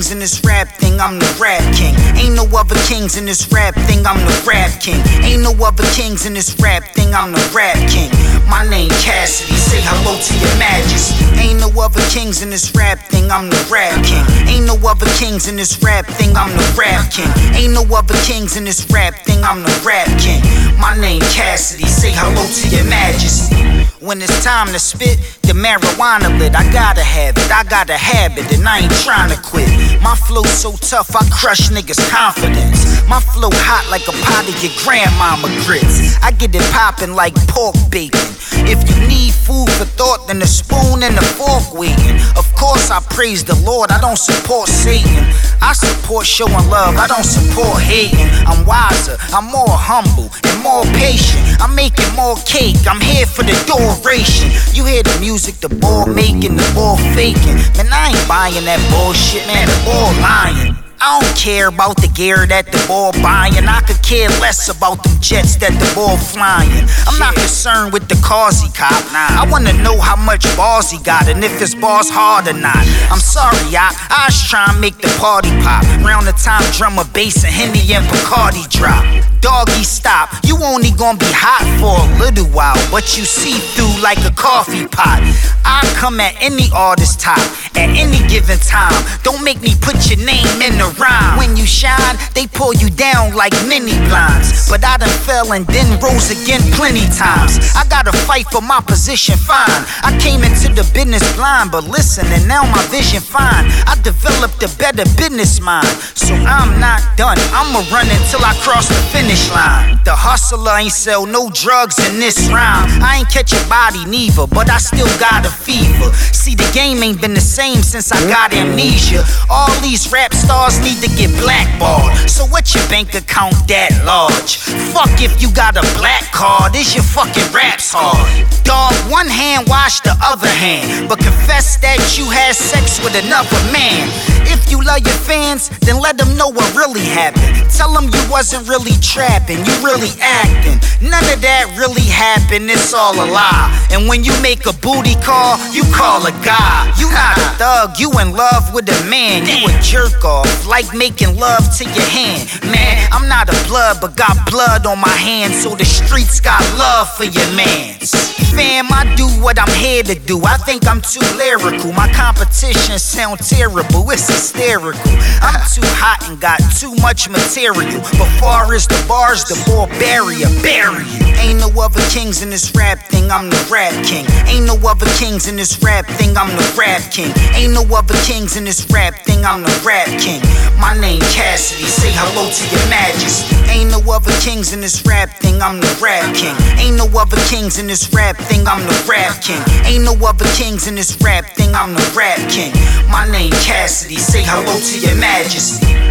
kings in this rap thing, I'm the rap king. Ain't no other kings in this rap thing, I'm the rap king. Ain't no other kings in this rap thing, I'm the rap king. My name Cassidy, say hello to your majesty. Ain't no other kings in this rap thing, I'm the rap king. Ain't no other kings in this rap thing, I'm the rap king. Ain't no other kings in this rap thing, I'm the rap king. My name Cassidy, say hello to your majesty. When it's time to spit the marijuana lit, I gotta have it, I got a habit, and I ain't trying to quit. My flow so tough, I crush niggas' confidence. My flow hot like a pot of your grandmama grits. I get it poppin' like pork bacon. If you need food for thought, then the spoon and the fork waiting. Of course I praise the Lord, I don't support Satan. I support showing love, I don't support hating. I'm wiser, I'm more humble and more patient. I'm making more cake, I'm here for the duration. You hear the music, the ball making, the ball faking. Man, I ain't buying that bullshit, man, the ball lying. I don't care about the gear that the ball buying. I could care less about them jets that the ball flying. I'm not concerned with the cars he cop. I wanna know how much balls he got and if his balls hard or not. I'm sorry, I was trying to make the party pop. Round the time drummer, bass, and Henny and Bacardi drop. Doggy stop, you only gonna be hot for a little while, but you see through like a coffee pot. I come at any artist top at any given time. Don't make me put your name in the rhyme. When you shine, they pull you down like mini blinds. But I done fell and then rose again plenty times. I gotta fight for my position, fine. I came into the business blind, but listen, and now my vision fine. I developed a better business mind, so I'm not done. I'ma run until I cross the finish line. The hustler ain't sell no drugs in this rhyme. I ain't catch a body neither, but I still got a fever. See, the game ain't been the same since I got amnesia. All these rap stars need to get blackballed. So what your bank account that large? Fuck if you got a black card, is your fucking raps hard? Dog, one hand wash the other hand, but confess that you had sex with another man. If you love your fans, then let them know what really happened. Tell them you wasn't really trapping, you really acting. None of that really happened, it's all a lie. And when you make a booty call, you call a guy. You not a thug, you in love with a man. You a jerk off, like making love to your hand. Man, I'm not a blood, but got blood on my hands, so the streets got love for your mans. Fam, I do what I'm here to do. I think I'm too lyrical. My competition sound terrible, it's hysterical. I'm too hot and got too much material. But far as the bars, the ball barrier, bury you. Ain't no other kings in this rap thing, I'm the rap king. Ain't no other kings in this rap thing, I'm the rap king. Ain't no other kings in this rap thing, I'm the rap king. My name Cassidy, say hello to your majesty. Ain't no other kings in this rap thing, I'm the rap king. Ain't no other kings in this rap thing, I'm the rap king. Ain't no other kings in this rap thing, I'm the rap king. My name Cassidy, say hello to your majesty.